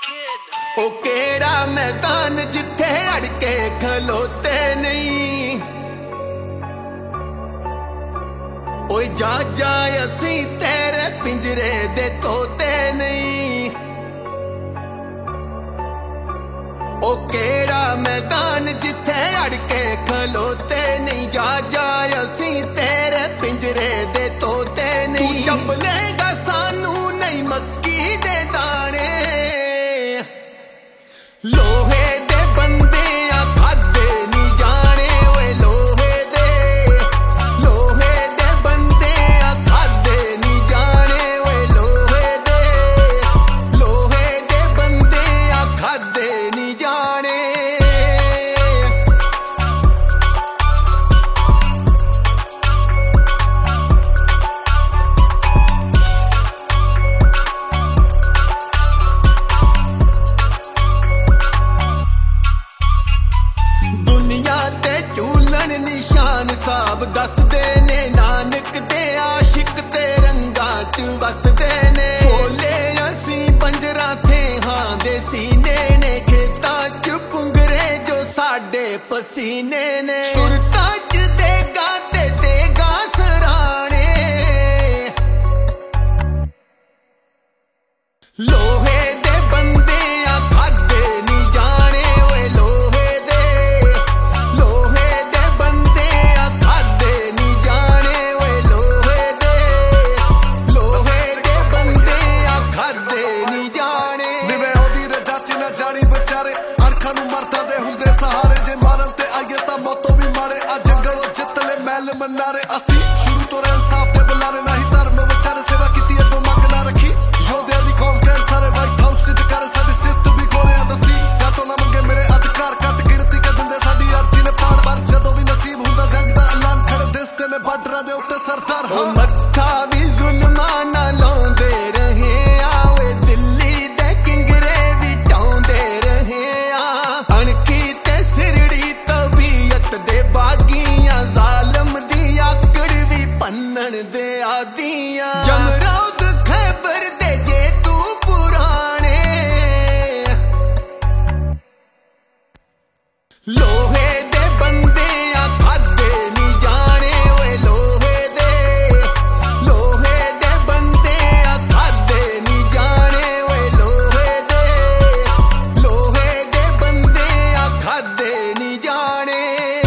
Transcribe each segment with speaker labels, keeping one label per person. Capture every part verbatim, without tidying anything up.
Speaker 1: ओ केड़ा मैदान जिथे अड़के खलोते नहीं। ओ जा जा असी तेरे पिंजरे दे तोते नहीं। ओ केड़ा मैदान जिथे अड़के खलोते नहीं। जा जा असी तेरे पिंजरे दे तोते नहीं। तू चपलेगा सानू नहीं मक्की दे दाने। लोहे दे बंदे आ खादे नहीं जाने। ओए लोहे दे लोहे दे बंदे आ खादे नहीं जाने। ओए लोहे दे लोहे दे बंदे आ खादे नहीं जाने। निशान साहब दसदे ने नानक दे आशिक ते रंगा च वसदे ने। बोले असी पंजरा थे हां दे सीने ने। खेतां च पुंगरे जो साडे पसीने ने। सुरतां च देगा ते देगा सराणे। लोहे दे बंदे आ खादे नहीं जाने। ओए लोहे दे लोहे दे बंदे आ खादे नहीं जाने। ओए लोहे दे लोहे दे बंदे आ खादे नहीं जाने।
Speaker 2: निवे ओदी रजाची ना जानी बेचारे अरखा नू मरदा दे हुंदे सहारे। जे मारन ते आईए तां मौतों भी मारे। आ जंगलों जित ले महल मनारे। असी शुरू तो रहे इंसाफ दे बुलारे। नहीं धर्म विचारे सेवा कीती अगों मंग ना रखी। योधे दी कौम कैर सारे वाइट हाउस च जकारे। साडी सिफत भी गोरियां दसी या तो ना मंगे मिले अधिकार। कट गिनती कर दिंदे साडी अर्जी ने पाड़। पर जदों भी नसीब हुंदा जंग दा ऐलान खड़े दिसदे ने बार्डरां दे उत्ते सरदार।
Speaker 1: ओ मत्था भी जुल्मां नाल लाउंदे रहे आ। ओए दिल्ली दे किंगरे भी ढाउंदे रहे आ। अणखी ते सिरड़ी तबीयत दे बागियां। जालम दी आकड़ भी भन्नण दे आदियां। जमरौद खैबर दे जे तू पुराने। लोहे दे बंदे आ खादे नहीं जाने। ओए लोहे दे लोहे दे बंदे आ खादे नहीं जाने। ओए लोहे दे लोहे दे बंदे आ खादे नहीं जाने।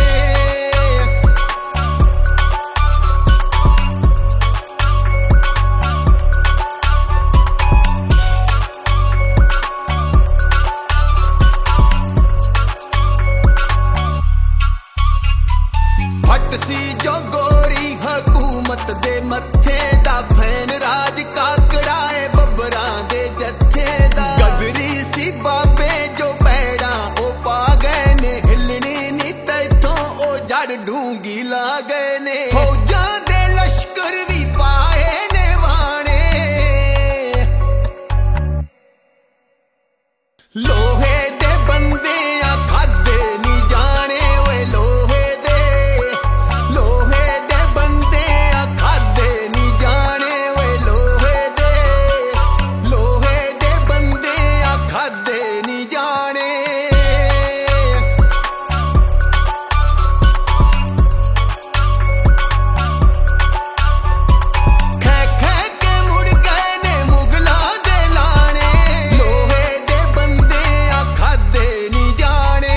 Speaker 1: फट सी जो गोरी हकूमत दे मत्थे दा। फैन राज काकड़ाए बब्बरां दे जत्थे दा। गदरी सी बाबे जो पैड़ा ओ पा गए ने। हिलनी नी तैथों ओ जड़ ढूंगी ला गए ने। फौजां दे लश्कर भी पाए ने वाणे। लोहे दे बंदे आ खादे नहीं जाने। ओए लोहे दे लोहे दे बंदे आ खादे नहीं जाने। ओए लोहे दे लोहे दे बंदे आ खादे नहीं जाने। खै खै के मुड़ गए ने मुगलां दे लाने। लोहे दे बंदे आ खादे नहीं जाने।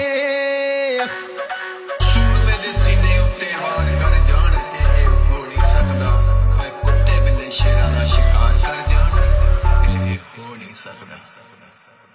Speaker 3: सूरमे दे सीने उत्ते वार कर जान जे हो नहीं सकदा। मैं कुत्ते बिल्ले शेरां दा शिकार कर जान। ये हो नहीं सकदा।